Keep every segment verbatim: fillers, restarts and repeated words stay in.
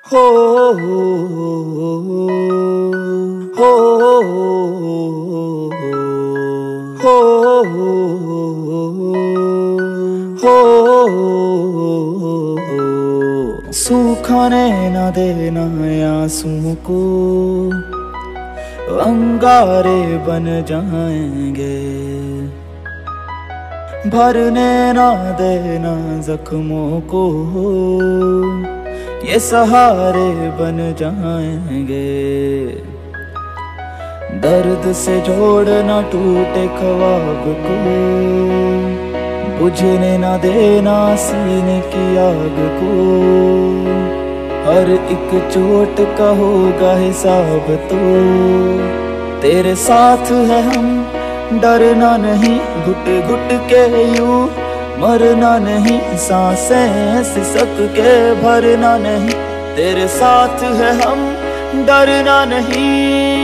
हो हो हो हो सूखाने न देना आंसू को, अंगारे बन जाएंगे। भरने ना देना जख्मों को, ये सहारे बन जाएंगे। दर्द से जोड़ना टूटे ख्वाब को, बुझने ना देना सीने की आग को। हर एक चोट का होगा हिसाब तो, तेरे साथ है हम डरना नहीं। घुट घुट के यूं मरना नहीं, सांसें सिसक के भरना नहीं। तेरे साथ है हम डरना नहीं।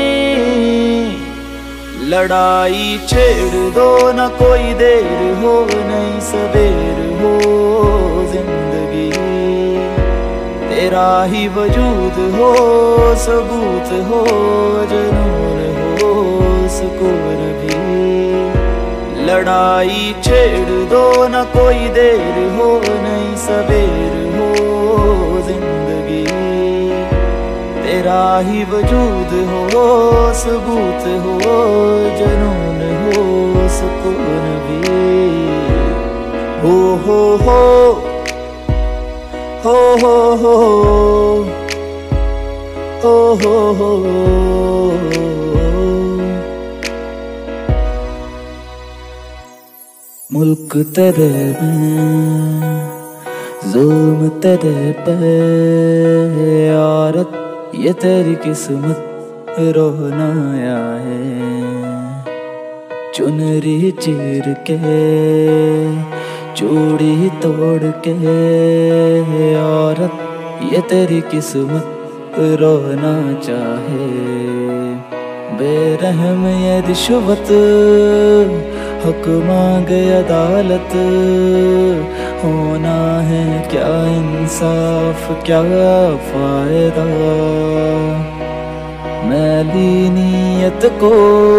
लड़ाई छेड़ दो न कोई देर हो, नहीं सवेर हो जिंदगी। तेरा ही वजूद हो सबूत हो, जुनून हो सुकून भी। लड़ाई छेड़ दो न कोई देर हो, नहीं सवेर हो जिंदगी। तेरा ही वजूद हो सबूत हो, जुनून हो सुकून भी। हो हो हो हो हो हो हो हो हो। मुल्क तेरे में ज़ुल्म तेरे पे, औरत ये तेरी किस्मत रोना आया है। चुनरी चीर के चूड़ी तोड़ के, औरत ये तेरी किस्मत रोना चाहे। बेरहम ये रिश्वत हक मांगे अदालत, होना है क्या इंसाफ क्या फायदा। मैली नीयत को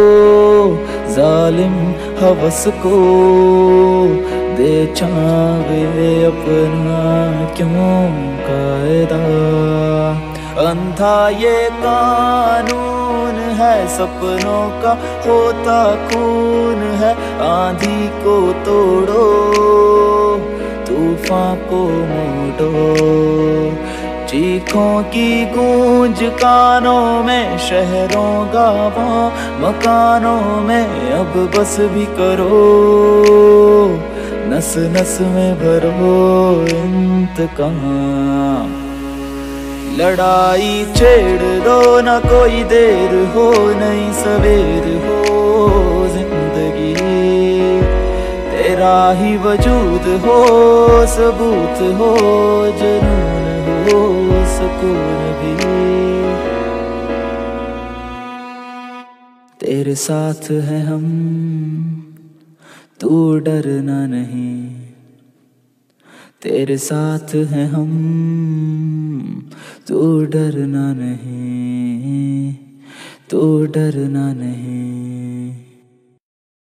जालिम हवस को, दे छावे अपना क्यों कायदा। अंधा ये कानून है सपनों का, होता खून है। आंधी को तोड़ो तूफान को मोड़ो, चीखों की गूंज कानों में। शहरों गांवों मकानों में अब बस भी करो, नस नस में भरो इंतकाम। लड़ाई छेड़ दो न कोई देर हो, नहीं सवेर हो जिंदगी। तेरा ही वजूद हो सबूत हो, जुनून हो सुकून भी। तेरे साथ है हम तू डरना नहीं। तेरे साथ है हम तू डरना नहीं, तू डरना नहीं।